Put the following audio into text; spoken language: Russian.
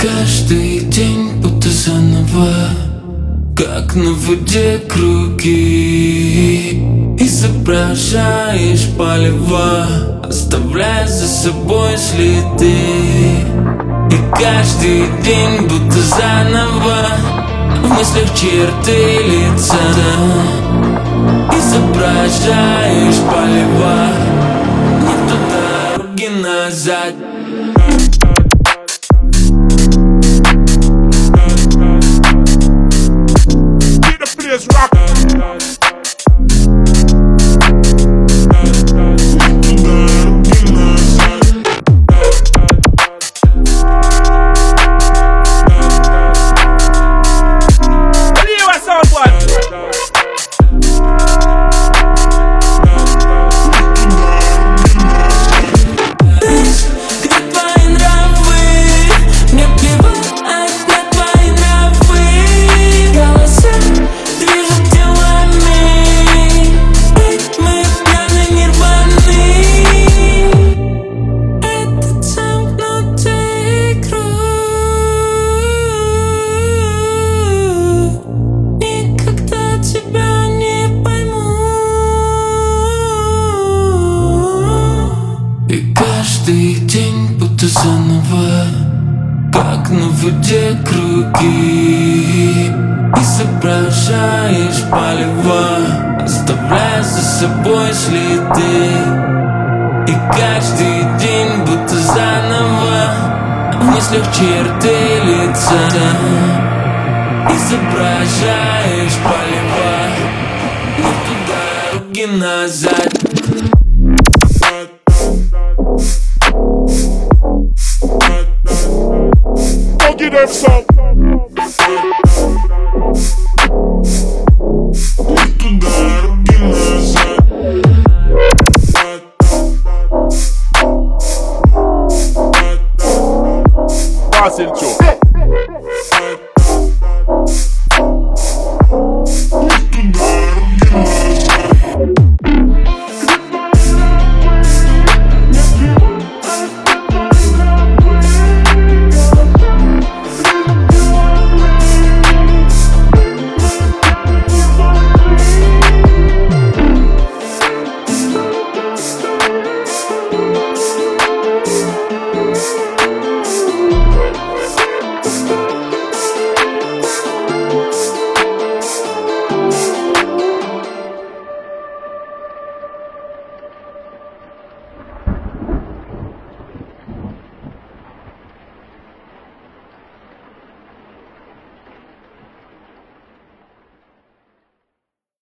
каждый день будто заново, как на воде круги, изображаешь полева, оставляя за собой следы. И каждый день будто заново, в мыслях черты лица, изображаешь полева, нет туда, руки назад. Каждый день будто заново, как на воде круги, изображаешь полева, оставляя за собой следы. И каждый день будто заново, в мыслях черты лица, изображаешь полева, нет туда, руки назад. Give them some.